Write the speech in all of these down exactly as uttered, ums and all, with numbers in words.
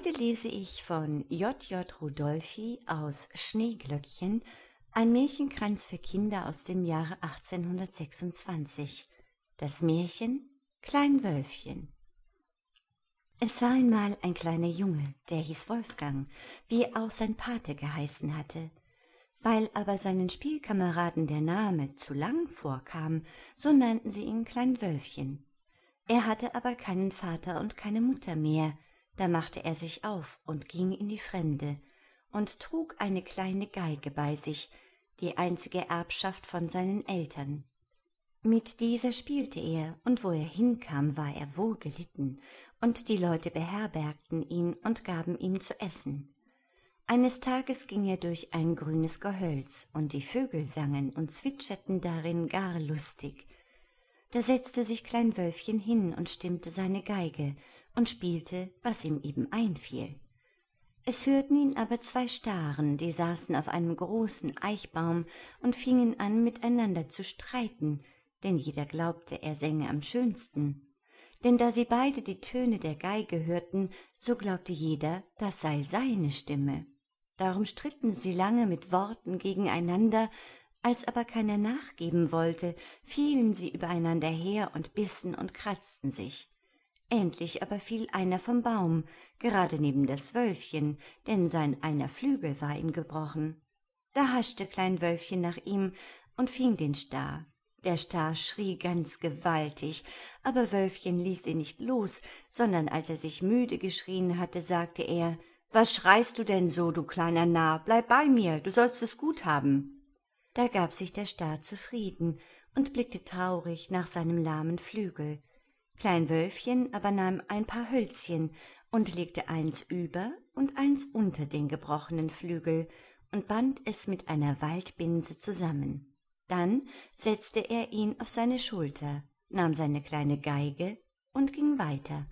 Heute lese ich von J J Rudolphi aus Schneeglöckchen, ein Märchenkranz für Kinder aus dem Jahre achtzehnhundertsechsundzwanzig. Das Märchen Klein Wölfchen. Es war einmal ein kleiner Junge, der hieß Wolfgang, wie auch sein Pate geheißen hatte. Weil aber seinen Spielkameraden der Name zu lang vorkam, so nannten sie ihn Klein Wölfchen. Er hatte aber keinen Vater und keine Mutter mehr, da machte er sich auf und ging in die Fremde und trug eine kleine Geige bei sich, die einzige Erbschaft von seinen Eltern. Mit dieser spielte er, und wo er hinkam, war er wohl gelitten, und die Leute beherbergten ihn und gaben ihm zu essen. Eines Tages ging er durch ein grünes Gehölz, und die Vögel sangen und zwitscherten darin gar lustig. Da setzte sich Klein Wölfchen hin und stimmte seine Geige und spielte, was ihm eben einfiel. Es hörten ihn aber zwei Staren, die saßen auf einem großen Eichbaum und fingen an, miteinander zu streiten, denn jeder glaubte, er sänge am schönsten. Denn da sie beide die Töne der Geige hörten, so glaubte jeder, das sei seine Stimme. Darum stritten sie lange mit Worten gegeneinander. Als aber keiner nachgeben wollte, fielen sie übereinander her und bissen und kratzten sich. Endlich aber fiel einer vom Baum, gerade neben das Wölfchen, denn sein einer Flügel war ihm gebrochen. Da haschte Klein Wölfchen nach ihm und fing den Star. Der Star schrie ganz gewaltig, aber Wölfchen ließ ihn nicht los, sondern als er sich müde geschrien hatte, sagte er: »Was schreist du denn so, du kleiner Narr? Bleib bei mir, du sollst es gut haben.« Da gab sich der Star zufrieden und blickte traurig nach seinem lahmen Flügel. Klein Wölfchen aber nahm ein paar Hölzchen und legte eins über und eins unter den gebrochenen Flügel und band es mit einer Waldbinse zusammen. Dann setzte er ihn auf seine Schulter, nahm seine kleine Geige und ging weiter.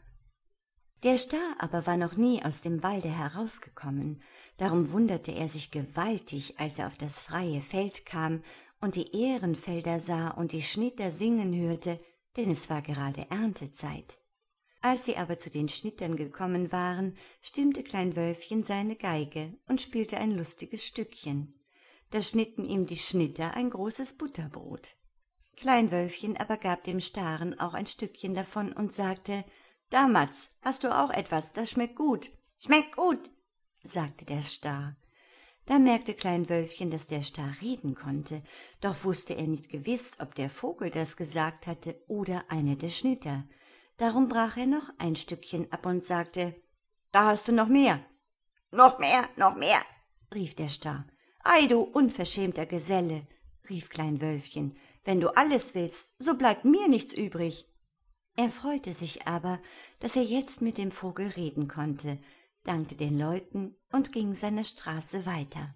Der Star aber war noch nie aus dem Walde herausgekommen, darum wunderte er sich gewaltig, als er auf das freie Feld kam und die Ährenfelder sah und die Schnitter singen hörte, denn es war gerade Erntezeit. Als sie aber zu den Schnittern gekommen waren, stimmte Klein Wölfchen seine Geige und spielte ein lustiges Stückchen. Da schnitten ihm die Schnitter ein großes Butterbrot. Klein Wölfchen aber gab dem Staren auch ein Stückchen davon und sagte: »Da, Matz, hast du auch etwas, das schmeckt gut.« »Schmeckt gut«, sagte der Star. Da merkte Klein Wölfchen, dass der Star reden konnte, doch wusste er nicht gewiss, ob der Vogel das gesagt hatte oder einer der Schnitter. Darum brach er noch ein Stückchen ab und sagte: »Da hast du noch mehr.« »Noch mehr, noch mehr«, rief der Star. »Ei, du unverschämter Geselle«, rief Klein Wölfchen, »wenn du alles willst, so bleibt mir nichts übrig.« Er freute sich aber, dass er jetzt mit dem Vogel reden konnte, dankte den Leuten und ging seiner Straße weiter.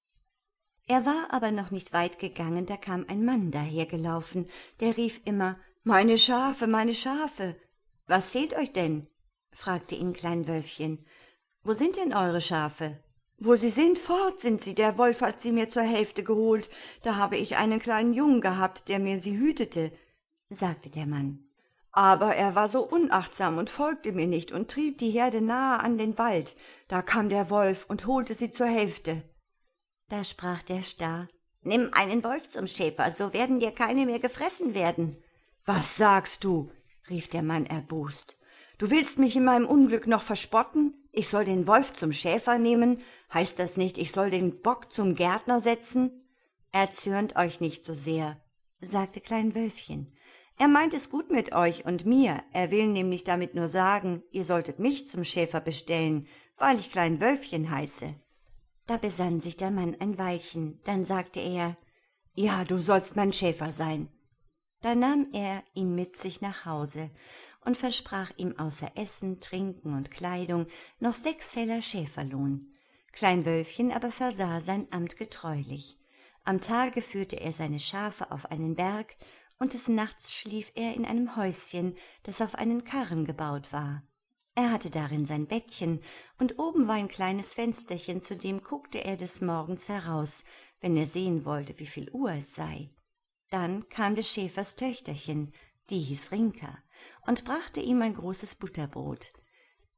Er war aber noch nicht weit gegangen, da kam ein Mann dahergelaufen, der rief immer: »Meine Schafe, meine Schafe!« »Was fehlt euch denn?« fragte ihn Klein Wölfchen. »Wo sind denn eure Schafe?« »Wo sie sind, fort sind sie, der Wolf hat sie mir zur Hälfte geholt, da habe ich einen kleinen Jungen gehabt, der mir sie hütete«, sagte der Mann. »Aber er war so unachtsam und folgte mir nicht und trieb die Herde nahe an den Wald, da kam der Wolf und holte sie zur Hälfte.« Da sprach der Star: »Nimm einen Wolf zum Schäfer, so werden dir keine mehr gefressen werden.« »Was sagst du?« rief der Mann erbost. »Du willst mich in meinem Unglück noch verspotten? Ich soll den Wolf zum Schäfer nehmen? Heißt das nicht, ich soll den Bock zum Gärtner setzen?« »Erzürnt euch nicht so sehr«, sagte Klein Wölfchen. »Er meint es gut mit euch und mir, er will nämlich damit nur sagen, ihr solltet mich zum Schäfer bestellen, weil ich Klein Wölfchen heiße.« Da besann sich der Mann ein Weilchen, dann sagte er: »Ja, du sollst mein Schäfer sein.« Da nahm er ihn mit sich nach Hause und versprach ihm außer Essen, Trinken und Kleidung noch sechs Heller Schäferlohn. Klein Wölfchen aber versah sein Amt getreulich. Am Tage führte er seine Schafe auf einen Berg, und des Nachts schlief er in einem Häuschen, das auf einen Karren gebaut war. Er hatte darin sein Bettchen, und oben war ein kleines Fensterchen, zu dem guckte er des Morgens heraus, wenn er sehen wollte, wie viel Uhr es sei. Dann kam des Schäfers Töchterchen, die hieß Rinka, und brachte ihm ein großes Butterbrot.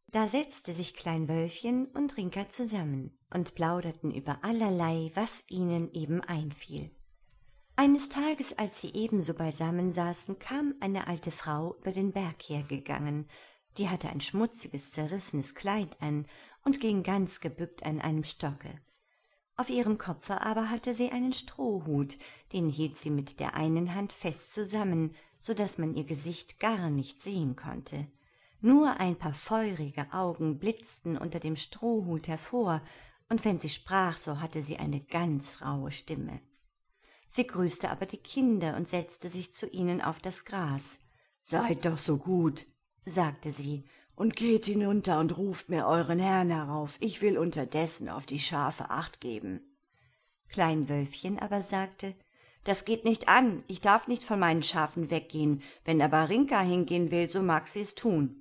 Da setzte sich Klein Wölfchen und Rinka zusammen und plauderten über allerlei, was ihnen eben einfiel. Eines Tages, als sie ebenso beisammen saßen, kam eine alte Frau über den Berg hergegangen. Die hatte ein schmutziges, zerrissenes Kleid an und ging ganz gebückt an einem Stocke. Auf ihrem Kopfe aber hatte sie einen Strohhut, den hielt sie mit der einen Hand fest zusammen, so daß man ihr Gesicht gar nicht sehen konnte. Nur ein paar feurige Augen blitzten unter dem Strohhut hervor, und wenn sie sprach, so hatte sie eine ganz raue Stimme. Sie grüßte aber die Kinder und setzte sich zu ihnen auf das Gras. »Seid doch so gut«, sagte sie, »und geht hinunter und ruft mir euren Herrn herauf, ich will unterdessen auf die Schafe acht geben.« Klein Wölfchen aber sagte, »Das geht nicht an, ich darf nicht von meinen Schafen weggehen, wenn aber Rinka hingehen will, so mag sie es tun.«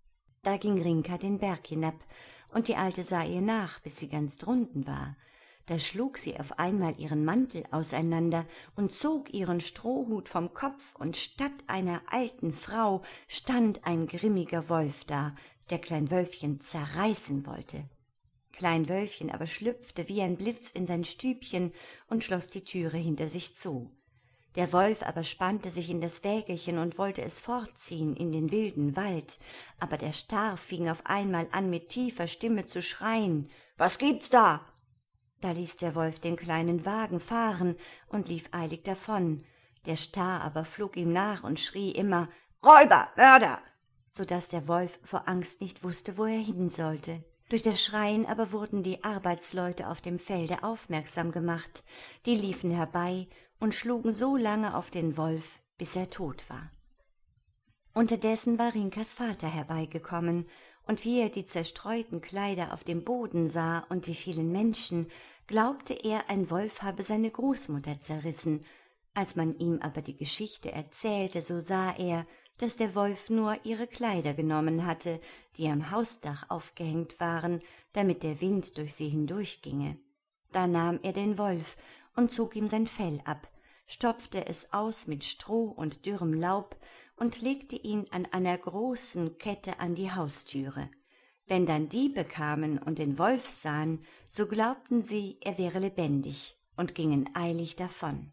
Da ging Rinka den Berg hinab, und die Alte sah ihr nach, bis sie ganz drunten war. Da schlug sie auf einmal ihren Mantel auseinander und zog ihren Strohhut vom Kopf, und statt einer alten Frau stand ein grimmiger Wolf da, der Klein Wölfchen zerreißen wollte. Klein Wölfchen aber schlüpfte wie ein Blitz in sein Stübchen und schloss die Türe hinter sich zu. Der Wolf aber spannte sich in das Wägelchen und wollte es fortziehen in den wilden Wald, aber der Star fing auf einmal an, mit tiefer Stimme zu schreien. »Was gibt's da?« Da ließ der Wolf den kleinen Wagen fahren und lief eilig davon. Der Star aber flog ihm nach und schrie immer, »Räuber, Mörder!«, so daß der Wolf vor Angst nicht wusste, wo er hin sollte. Durch das Schreien aber wurden die Arbeitsleute auf dem Felde aufmerksam gemacht. Die liefen herbei und schlugen so lange auf den Wolf, bis er tot war. Unterdessen war Rinkas Vater herbeigekommen, und wie er die zerstreuten Kleider auf dem Boden sah und die vielen Menschen, glaubte er, ein Wolf habe seine Großmutter zerrissen. Als man ihm aber die Geschichte erzählte, so sah er, dass der Wolf nur ihre Kleider genommen hatte, die am Hausdach aufgehängt waren, damit der Wind durch sie hindurchginge. Da nahm er den Wolf und zog ihm sein Fell ab, stopfte es aus mit Stroh und dürrem Laub und legte ihn an einer großen Kette an die Haustüre. Wenn dann Diebe kamen und den Wolf sahen, so glaubten sie, er wäre lebendig und gingen eilig davon.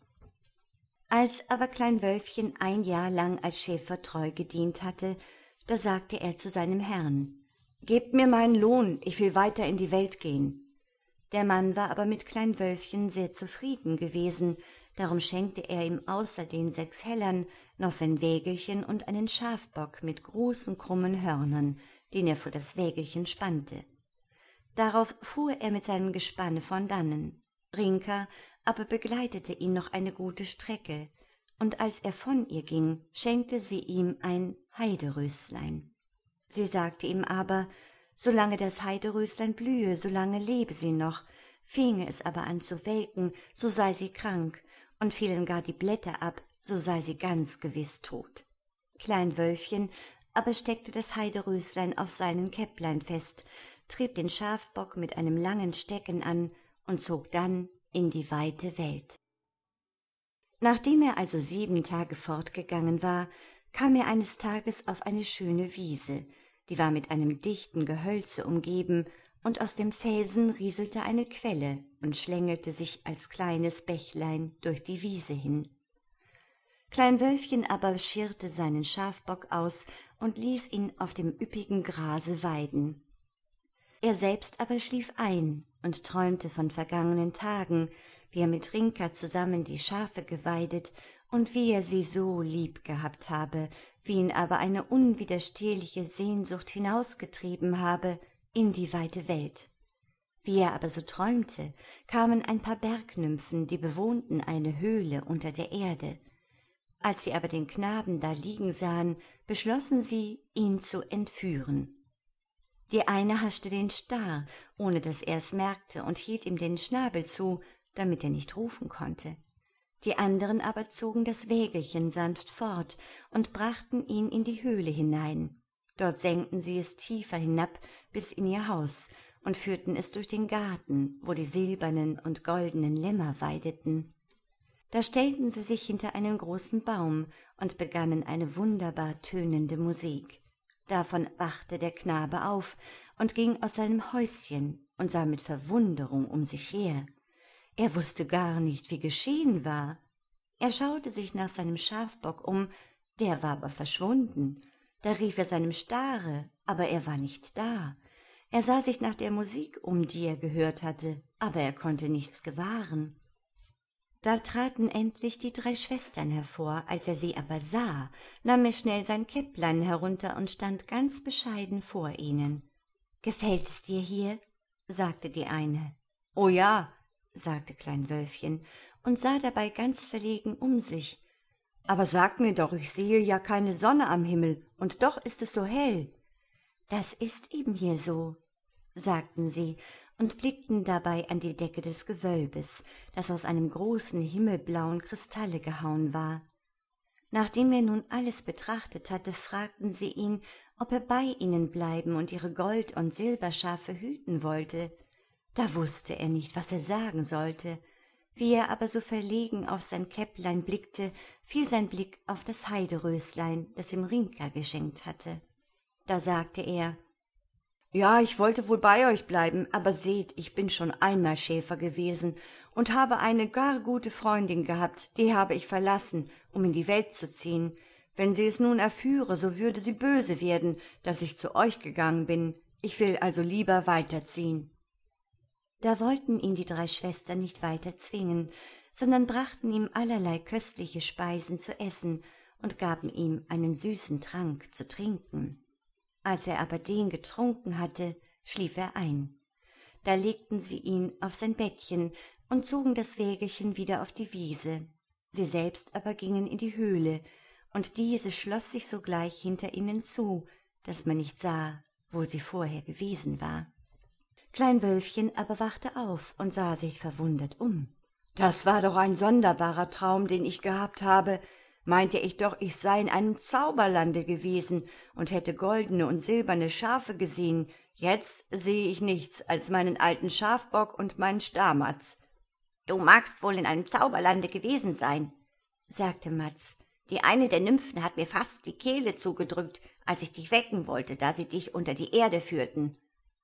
Als aber Klein Wölfchen ein Jahr lang als Schäfer treu gedient hatte, da sagte er zu seinem Herrn, »Gebt mir meinen Lohn, ich will weiter in die Welt gehen.« Der Mann war aber mit Klein Wölfchen sehr zufrieden gewesen, darum schenkte er ihm außer den sechs Hellern noch sein Wägelchen und einen Schafbock mit großen krummen Hörnern, den er vor das Wägelchen spannte. Darauf fuhr er mit seinem Gespanne von dannen. Rinka aber begleitete ihn noch eine gute Strecke, und als er von ihr ging, schenkte sie ihm ein Heideröslein. Sie sagte ihm aber, solange das Heideröslein blühe, solange lebe sie noch, finge es aber an zu welken, so sei sie krank, und fielen gar die Blätter ab, so sei sie ganz gewiß tot. Klein Wölfchen aber steckte das Heideröslein auf seinen Käpplein fest, trieb den Schafbock mit einem langen Stecken an und zog dann in die weite Welt. Nachdem er also sieben Tage fortgegangen war, kam er eines Tages auf eine schöne Wiese, die war mit einem dichten Gehölze umgeben, und aus dem Felsen rieselte eine Quelle und schlängelte sich als kleines Bächlein durch die Wiese hin. Klein Wölfchen aber schirrte seinen Schafbock aus und ließ ihn auf dem üppigen Grase weiden. Er selbst aber schlief ein und träumte von vergangenen Tagen, wie er mit Rinka zusammen die Schafe geweidet und wie er sie so lieb gehabt habe, wie ihn aber eine unwiderstehliche Sehnsucht hinausgetrieben habe in die weite Welt. Wie er aber so träumte, kamen ein paar Bergnymphen, die bewohnten eine Höhle unter der Erde. Als sie aber den Knaben da liegen sahen, beschlossen sie, ihn zu entführen. Die eine haschte den Star, ohne dass er es merkte, und hielt ihm den Schnabel zu, damit er nicht rufen konnte. Die anderen aber zogen das Wägelchen sanft fort und brachten ihn in die Höhle hinein. Dort senkten sie es tiefer hinab bis in ihr Haus und führten es durch den Garten, wo die silbernen und goldenen Lämmer weideten. Da stellten sie sich hinter einen großen Baum und begannen eine wunderbar tönende Musik. Davon wachte der Knabe auf und ging aus seinem Häuschen und sah mit Verwunderung um sich her. Er wusste gar nicht, wie geschehen war. Er schaute sich nach seinem Schafbock um, der war aber verschwunden. Da rief er seinem Stare, aber er war nicht da. Er sah sich nach der Musik um, die er gehört hatte, aber er konnte nichts gewahren. Da traten endlich die drei Schwestern hervor. Als er sie aber sah, nahm er schnell sein Käpplein herunter und stand ganz bescheiden vor ihnen. »Gefällt es dir hier?« sagte die eine. »Oh ja«, sagte Klein Wölfchen und sah dabei ganz verlegen um sich. »Aber sag mir doch, ich sehe ja keine Sonne am Himmel, und doch ist es so hell.« »Das ist eben hier so«, sagten sie und blickten dabei an die Decke des Gewölbes, das aus einem großen himmelblauen Kristalle gehauen war. Nachdem er nun alles betrachtet hatte, fragten sie ihn, ob er bei ihnen bleiben und ihre Gold- und Silberschafe hüten wollte. Da wusste er nicht, was er sagen sollte. Wie er aber so verlegen auf sein Käpplein blickte, fiel sein Blick auf das Heideröslein, das ihm Rinka geschenkt hatte. Da sagte er: »Ja, ich wollte wohl bei euch bleiben, aber seht, ich bin schon einmal Schäfer gewesen und habe eine gar gute Freundin gehabt, die habe ich verlassen, um in die Welt zu ziehen. Wenn sie es nun erführe, so würde sie böse werden, dass ich zu euch gegangen bin. Ich will also lieber weiterziehen.« Da wollten ihn die drei Schwestern nicht weiter zwingen, sondern brachten ihm allerlei köstliche Speisen zu essen und gaben ihm einen süßen Trank zu trinken. Als er aber den getrunken hatte, schlief er ein. Da legten sie ihn auf sein Bettchen und zogen das Wägelchen wieder auf die Wiese. Sie selbst aber gingen in die Höhle, und diese schloss sich sogleich hinter ihnen zu, daß man nicht sah, wo sie vorher gewesen war. Klein Wölfchen aber wachte auf und sah sich verwundert um. »Das war doch ein sonderbarer Traum, den ich gehabt habe. Meinte ich doch, ich sei in einem Zauberlande gewesen und hätte goldene und silberne Schafe gesehen. Jetzt sehe ich nichts als meinen alten Schafbock und meinen Starmatz.« »Du magst wohl in einem Zauberlande gewesen sein«, sagte Matz. »Die eine der Nymphen hat mir fast die Kehle zugedrückt, als ich dich wecken wollte, da sie dich unter die Erde führten.«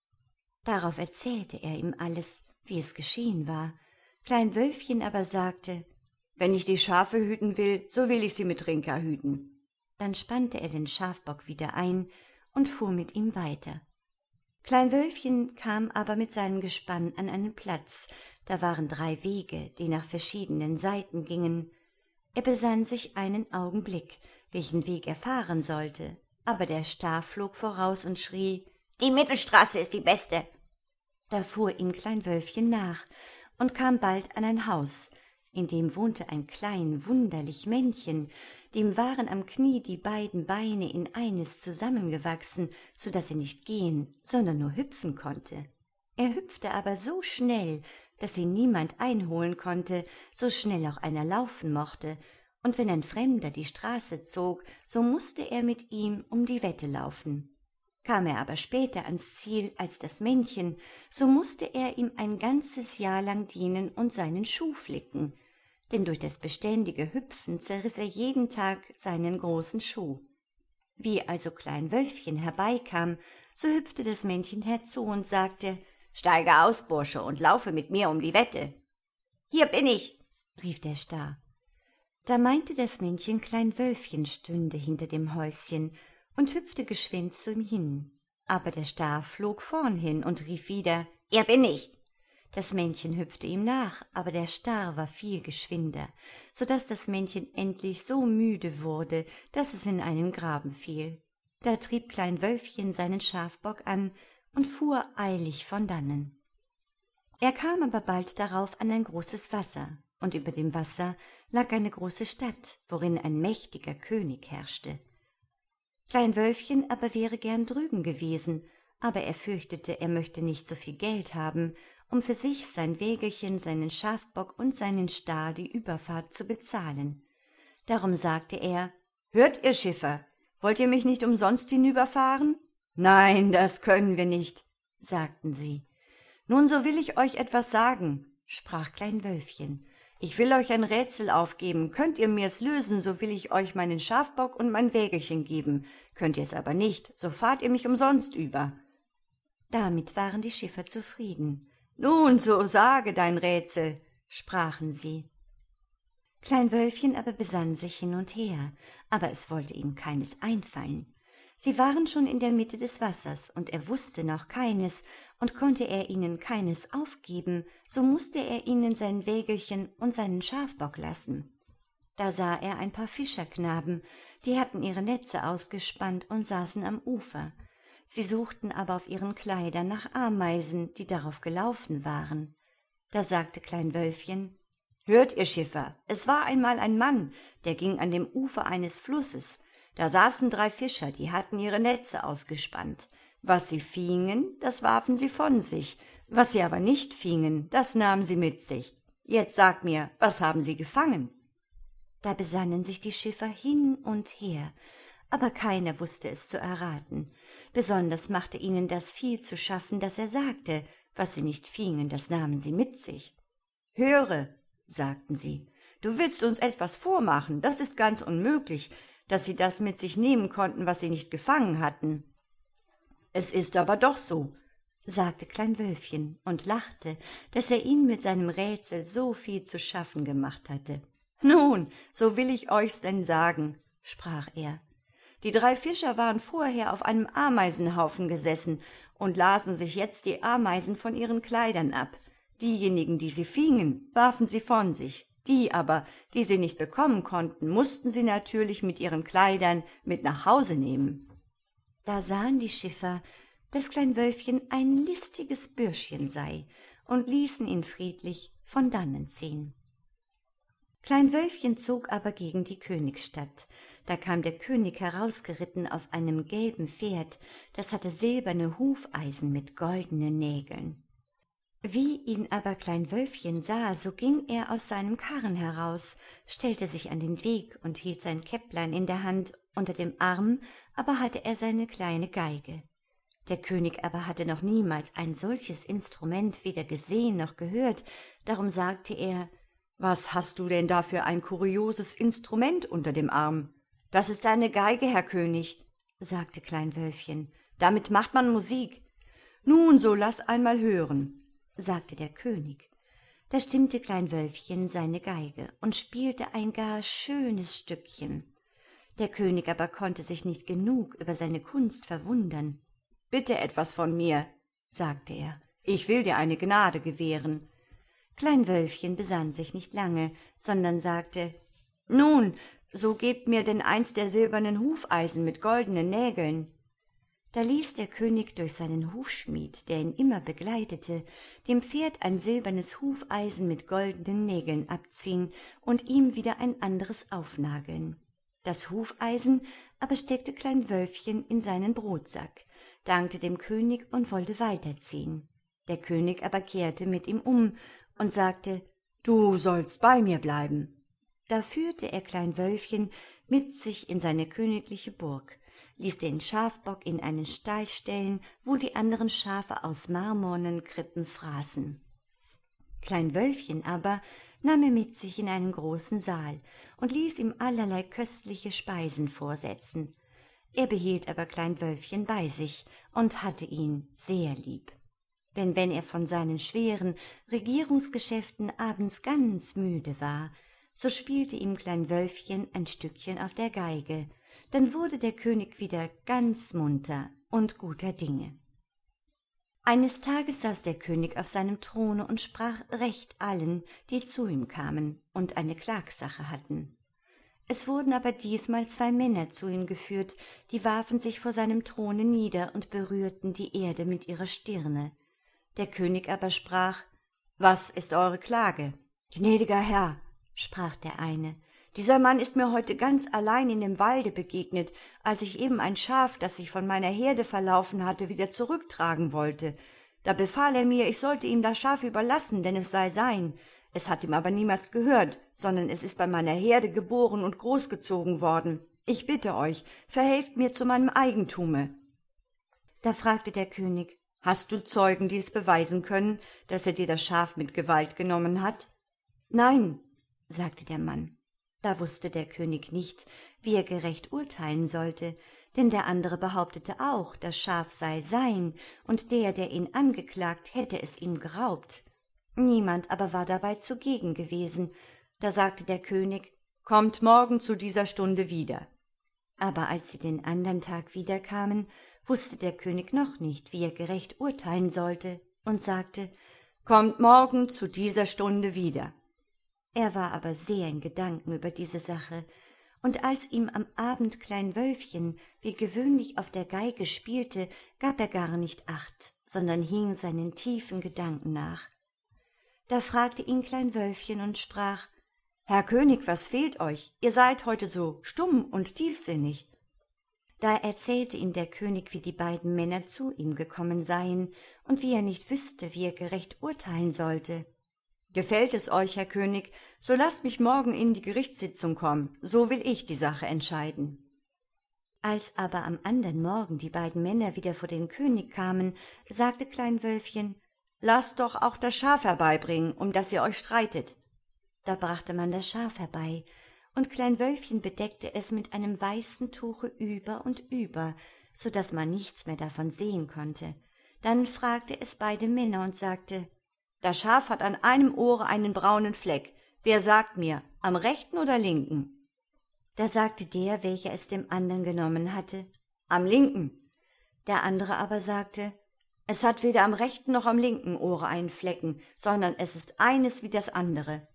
Darauf erzählte er ihm alles, wie es geschehen war. Klein Wölfchen aber sagte: »Wenn ich die Schafe hüten will, so will ich sie mit Rinka hüten.« Dann spannte er den Schafbock wieder ein und fuhr mit ihm weiter. Klein Wölfchen kam aber mit seinem Gespann an einen Platz. Da waren drei Wege, die nach verschiedenen Seiten gingen. Er besann sich einen Augenblick, welchen Weg er fahren sollte, aber der Star flog voraus und schrie: »Die Mittelstraße ist die beste!« Da fuhr ihm Klein Wölfchen nach und kam bald an ein Haus, in dem wohnte ein klein, wunderlich Männchen, dem waren am Knie die beiden Beine in eines zusammengewachsen, so daß er nicht gehen, sondern nur hüpfen konnte. Er hüpfte aber so schnell, daß ihn niemand einholen konnte, so schnell auch einer laufen mochte, und wenn ein Fremder die Straße zog, so mußte er mit ihm um die Wette laufen. Kam er aber später ans Ziel als das Männchen, so mußte er ihm ein ganzes Jahr lang dienen und seinen Schuh flicken, denn durch das beständige Hüpfen zerriß er jeden Tag seinen großen Schuh. Wie also Klein Wölfchen herbeikam, so hüpfte das Männchen herzu und sagte: »Steige aus, Bursche, und laufe mit mir um die Wette.« »Hier bin ich«, rief der Star. Da meinte das Männchen, Klein Wölfchen stünde hinter dem Häuschen und hüpfte geschwind zu ihm hin. Aber der Star flog vorn hin und rief wieder: »Hier bin ich.« Das Männchen hüpfte ihm nach, aber der Star war viel geschwinder, so daß das Männchen endlich so müde wurde, daß es in einen Graben fiel. Da trieb Klein Wölfchen seinen Schafbock an und fuhr eilig von dannen. Er kam aber bald darauf an ein großes Wasser, und über dem Wasser lag eine große Stadt, worin ein mächtiger König herrschte. Klein Wölfchen aber wäre gern drüben gewesen, aber er fürchtete, er möchte nicht so viel Geld haben, um für sich, sein Wägelchen, seinen Schafbock und seinen Star die Überfahrt zu bezahlen. Darum sagte er: »Hört ihr Schiffer, wollt ihr mich nicht umsonst hinüberfahren?« »Nein, das können wir nicht«, sagten sie. »Nun, so will ich euch etwas sagen«, sprach Klein Wölfchen. ich will euch ein Rätsel aufgeben. Könnt ihr mir's lösen, so will ich euch meinen Schafbock und mein Wägelchen geben. Könnt ihr es aber nicht, so fahrt ihr mich umsonst über.« Damit waren die Schiffer zufrieden. »Nun, so sage dein Rätsel«, sprachen sie. Klein Wölfchen aber besann sich hin und her, aber es wollte ihm keines einfallen. Sie waren schon in der Mitte des Wassers, und er wusste noch keines, und konnte er ihnen keines aufgeben, so mußte er ihnen sein Wägelchen und seinen Schafbock lassen. Da sah er ein paar Fischerknaben, die hatten ihre Netze ausgespannt und saßen am Ufer. Sie suchten aber auf ihren Kleidern nach Ameisen, die darauf gelaufen waren. Da sagte Klein Wölfchen: »Hört ihr Schiffer, es war einmal ein Mann, der ging an dem Ufer eines Flusses. Da saßen drei Fischer, die hatten ihre Netze ausgespannt. Was sie fingen, das warfen sie von sich, was sie aber nicht fingen, das nahmen sie mit sich. Jetzt sag mir, was haben sie gefangen?« Da besannen sich die Schiffer hin und her, aber keiner wusste es zu erraten. Besonders machte ihnen das viel zu schaffen, dass er sagte, was sie nicht fingen, das nahmen sie mit sich. »Höre«, sagten sie, »du willst uns etwas vormachen, das ist ganz unmöglich, dass sie das mit sich nehmen konnten, was sie nicht gefangen hatten.« »Es ist aber doch so«, sagte Klein Wölfchen und lachte, dass er ihnen mit seinem Rätsel so viel zu schaffen gemacht hatte. »Nun, so will ich euch's denn sagen«, sprach er. »Die drei Fischer waren vorher auf einem Ameisenhaufen gesessen und lasen sich jetzt die Ameisen von ihren Kleidern ab. Diejenigen, die sie fingen, warfen sie von sich. Die aber, die sie nicht bekommen konnten, mussten sie natürlich mit ihren Kleidern mit nach Hause nehmen.« Da sahen die Schiffer, dass Klein Wölfchen ein listiges Bürschchen sei, und ließen ihn friedlich von dannen ziehen. Klein Wölfchen zog aber gegen die Königsstadt. Da kam der König herausgeritten auf einem gelben Pferd, das hatte silberne Hufeisen mit goldenen Nägeln. Wie ihn aber Klein Wölfchen sah, so ging er aus seinem Karren heraus, stellte sich an den Weg und hielt sein Käpplein in der Hand, unter dem Arm aber hatte er seine kleine Geige. Der König aber hatte noch niemals ein solches Instrument weder gesehen noch gehört, darum sagte er: »Was hast du denn da für ein kurioses Instrument unter dem Arm?« »Das ist eine Geige, Herr König«, sagte Klein Wölfchen, »damit macht man Musik.« »Nun, so lass einmal hören«, sagte der König. Da stimmte Klein Wölfchen seine Geige und spielte ein gar schönes Stückchen. Der König aber konnte sich nicht genug über seine Kunst verwundern. »Bitte etwas von mir«, sagte er, »ich will dir eine Gnade gewähren.« Klein Wölfchen besann sich nicht lange, sondern sagte: »Nun, so gebt mir denn eins der silbernen Hufeisen mit goldenen Nägeln.« Da ließ der König durch seinen Hufschmied, der ihn immer begleitete, dem Pferd ein silbernes Hufeisen mit goldenen Nägeln abziehen und ihm wieder ein anderes aufnageln. Das Hufeisen aber steckte Klein Wölfchen in seinen Brotsack, dankte dem König und wollte weiterziehen. Der König aber kehrte mit ihm um und sagte: »Du sollst bei mir bleiben.« Da führte er Klein Wölfchen mit sich in seine königliche Burg, ließ den Schafbock in einen Stall stellen, wo die anderen Schafe aus marmornen Krippen fraßen. Klein Wölfchen aber nahm er mit sich in einen großen Saal und ließ ihm allerlei köstliche Speisen vorsetzen. Er behielt aber Klein Wölfchen bei sich und hatte ihn sehr lieb. Denn wenn er von seinen schweren Regierungsgeschäften abends ganz müde war, so spielte ihm Klein Wölfchen ein Stückchen auf der Geige, dann wurde der König wieder ganz munter und guter Dinge. Eines Tages saß der König auf seinem Throne und sprach recht allen, die zu ihm kamen und eine Klagsache hatten. Es wurden aber diesmal zwei Männer zu ihm geführt, die warfen sich vor seinem Throne nieder und berührten die Erde mit ihrer Stirne. Der König aber sprach: »Was ist eure Klage?« »Gnädiger Herr«, sprach der eine, »dieser Mann ist mir heute ganz allein in dem Walde begegnet, als ich eben ein Schaf, das sich von meiner Herde verlaufen hatte, wieder zurücktragen wollte. Da befahl er mir, ich sollte ihm das Schaf überlassen, denn es sei sein. Es hat ihm aber niemals gehört, sondern es ist bei meiner Herde geboren und großgezogen worden. Ich bitte euch, verhelft mir zu meinem Eigentume.« Da fragte der König: »Hast du Zeugen, die es beweisen können, dass er dir das Schaf mit Gewalt genommen hat?« »Nein«, sagte der Mann. Da wusste der König nicht, wie er gerecht urteilen sollte, denn der andere behauptete auch, das Schaf sei sein, und der, der ihn angeklagt, hätte es ihm geraubt. Niemand aber war dabei zugegen gewesen. Da sagte der König: »Kommt morgen zu dieser Stunde wieder.« Aber als sie den andern Tag wiederkamen, wusste der König noch nicht, wie er gerecht urteilen sollte, und sagte: »Kommt morgen zu dieser Stunde wieder.« Er war aber sehr in Gedanken über diese Sache, und als ihm am Abend Klein Wölfchen wie gewöhnlich auf der Geige spielte, gab er gar nicht acht, sondern hing seinen tiefen Gedanken nach. Da fragte ihn Klein Wölfchen und sprach: »Herr König, was fehlt euch? Ihr seid heute so stumm und tiefsinnig.« Da erzählte ihm der König, wie die beiden Männer zu ihm gekommen seien und wie er nicht wüsste, wie er gerecht urteilen sollte. »Gefällt es euch, Herr König, so lasst mich morgen in die Gerichtssitzung kommen, so will ich die Sache entscheiden.« Als aber am andern Morgen die beiden Männer wieder vor den König kamen, sagte Klein Wölfchen: »Lasst doch auch das Schaf herbeibringen, um das ihr euch streitet.« Da brachte man das Schaf herbei, und Klein Wölfchen bedeckte es mit einem weißen Tuche über und über, so daß man nichts mehr davon sehen konnte. Dann fragte es beide Männer und sagte: »Das Schaf hat an einem Ohre einen braunen Fleck. Wer sagt mir, am rechten oder linken?« Da sagte der, welcher es dem anderen genommen hatte: »Am linken.« Der andere aber sagte: »Es hat weder am rechten noch am linken Ohre einen Flecken, sondern es ist eines wie das andere.«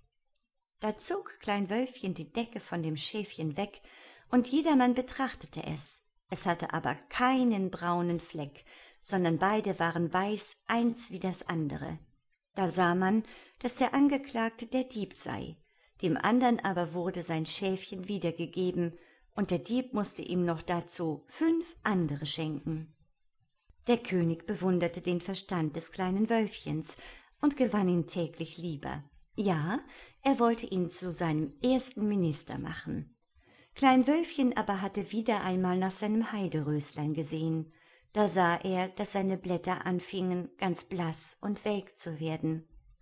Da zog Klein Wölfchen die Decke von dem Schäfchen weg, und jedermann betrachtete es. Es hatte aber keinen braunen Fleck, sondern beide waren weiß, eins wie das andere. Da sah man, dass der Angeklagte der Dieb sei, dem andern aber wurde sein Schäfchen wiedergegeben, und der Dieb mußte ihm noch dazu fünf andere schenken. Der König bewunderte den Verstand des kleinen Wölfchens und gewann ihn täglich lieber. Ja, er wollte ihn zu seinem ersten Minister machen. Klein Wölfchen aber hatte wieder einmal nach seinem Heideröslein gesehen. Da sah er, dass seine Blätter anfingen, ganz blass und welk zu werden.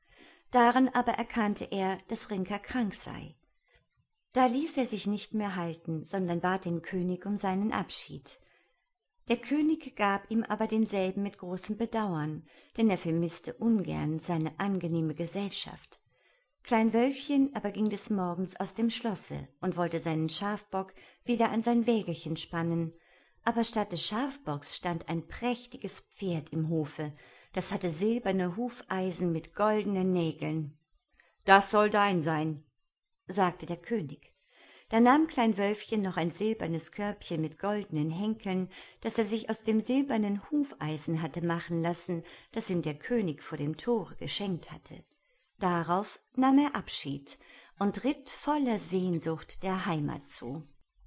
Daran aber erkannte er, dass Rinka krank sei. Da ließ er sich nicht mehr halten, sondern bat den König um seinen Abschied. Der König gab ihm aber denselben mit großem Bedauern, denn er vermisste ungern seine angenehme Gesellschaft. Klein Wölfchen aber ging des Morgens aus dem Schlosse und wollte seinen Schafbock wieder an sein Wägelchen spannen, aber statt des Schafbocks stand ein prächtiges Pferd im Hofe, das hatte silberne Hufeisen mit goldenen Nägeln. »Das soll dein sein«, sagte der König. Da nahm Klein Wölfchen noch ein silbernes Körbchen mit goldenen Henkeln, das er sich aus dem silbernen Hufeisen hatte machen lassen, das ihm der König vor dem Tore geschenkt hatte. Darauf nahm er Abschied und ritt voller Sehnsucht der Heimat zu.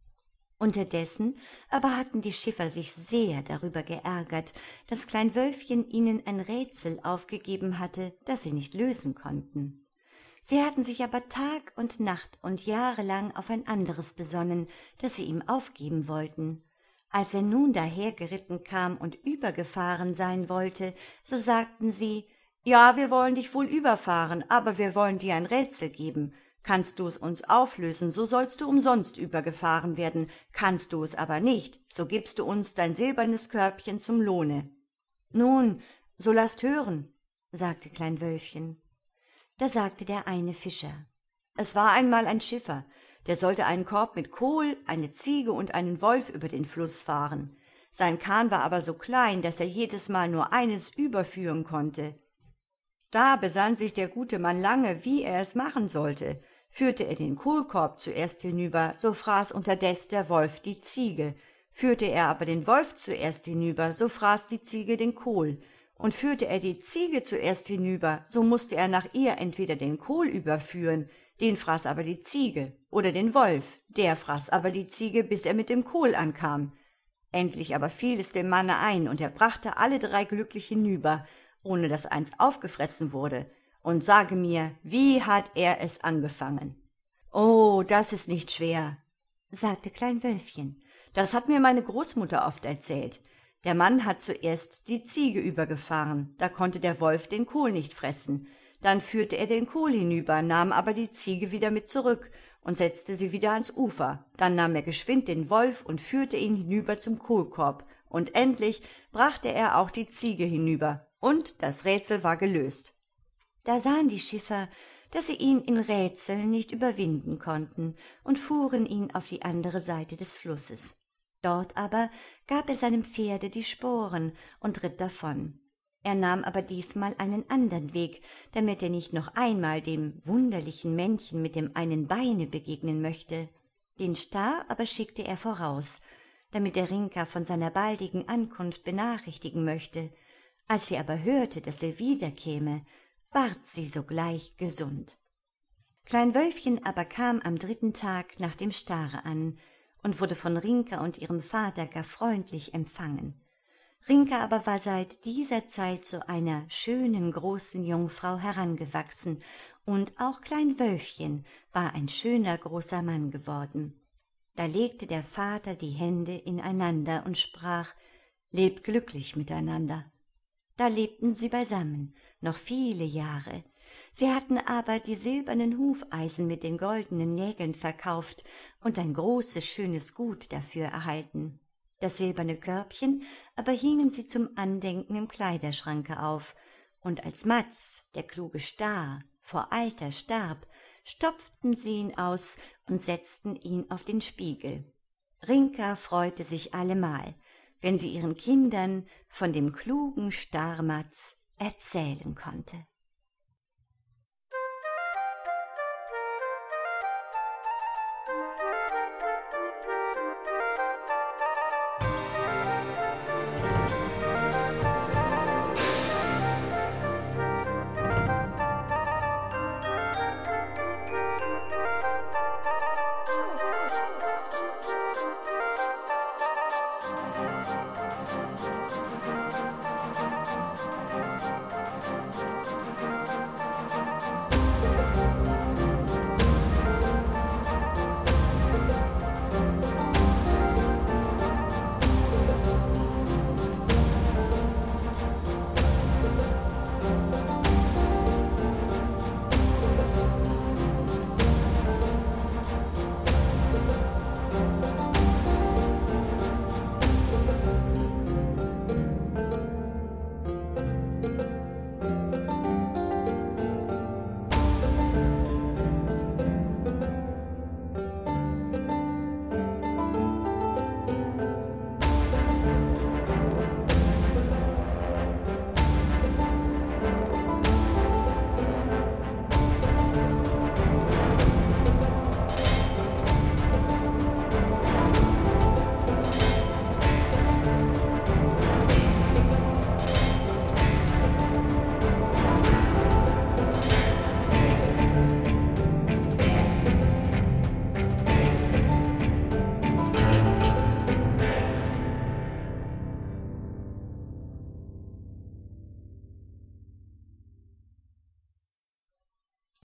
Unterdessen aber hatten die Schiffer sich sehr darüber geärgert, dass Klein Wölfchen ihnen ein Rätsel aufgegeben hatte, das sie nicht lösen konnten. Sie hatten sich aber Tag und Nacht und jahrelang auf ein anderes besonnen, das sie ihm aufgeben wollten. Als er nun dahergeritten kam und übergefahren sein wollte, so sagten sie: »Ja, wir wollen dich wohl überfahren, aber wir wollen dir ein Rätsel geben. Kannst du es uns auflösen, so sollst du umsonst übergefahren werden. Kannst du es aber nicht, so gibst du uns dein silbernes Körbchen zum Lohne.« »Nun, so lasst hören«, sagte Klein Wölfchen. Da sagte der eine Fischer: »Es war einmal ein Schiffer, der sollte einen Korb mit Kohl, eine Ziege und einen Wolf über den Fluss fahren. Sein Kahn war aber so klein, dass er jedes Mal nur eines überführen konnte. Da besann sich der gute Mann lange, wie er es machen sollte. Führte er den Kohlkorb zuerst hinüber, so fraß unterdes der Wolf die Ziege. Führte er aber den Wolf zuerst hinüber, so fraß die Ziege den Kohl. Und führte er die Ziege zuerst hinüber, so mußte er nach ihr entweder den Kohl überführen, den fraß aber die Ziege, oder den Wolf, der fraß aber die Ziege, bis er mit dem Kohl ankam. Endlich aber fiel es dem Manne ein, und er brachte alle drei glücklich hinüber, ohne dass eins aufgefressen wurde. Und sage mir, wie hat er es angefangen?« »Oh, das ist nicht schwer«, sagte Klein Wölfchen. »Das hat mir meine Großmutter oft erzählt. Der Mann hat zuerst die Ziege übergefahren, da konnte der Wolf den Kohl nicht fressen. Dann führte er den Kohl hinüber, nahm aber die Ziege wieder mit zurück und setzte sie wieder ans Ufer. Dann nahm er geschwind den Wolf und führte ihn hinüber zum Kohlkorb, und endlich brachte er auch die Ziege hinüber, und das Rätsel war gelöst. Da sahen die Schiffer, dass sie ihn in Rätseln nicht überwinden konnten, und fuhren ihn auf die andere Seite des Flusses. Dort aber gab er seinem Pferde die Sporen und ritt davon. Er nahm aber diesmal einen andern Weg, damit er nicht noch einmal dem wunderlichen Männchen mit dem einen Beine begegnen möchte. Den Star aber schickte er voraus, damit er Rinka von seiner baldigen Ankunft benachrichtigen möchte. Als sie aber hörte, dass er wiederkäme, ward sie sogleich gesund. Klein Wölfchen aber kam am dritten Tag nach dem Stare an und wurde von Rinka und ihrem Vater gar freundlich empfangen. Rinka aber war seit dieser Zeit zu einer schönen großen Jungfrau herangewachsen, und auch Klein Wölfchen war ein schöner großer Mann geworden. Da legte der Vater die Hände ineinander und sprach: »Lebt glücklich miteinander.« Da lebten sie beisammen, noch viele Jahre. Sie hatten aber die silbernen Hufeisen mit den goldenen Nägeln verkauft und ein großes, schönes Gut dafür erhalten. Das silberne Körbchen aber hingen sie zum Andenken im Kleiderschranke auf, und als Matz, der kluge Star, vor Alter starb, stopften sie ihn aus und setzten ihn auf den Spiegel. Rinka freute sich allemal, wenn sie ihren Kindern von dem klugen Star Matz erzählen konnte.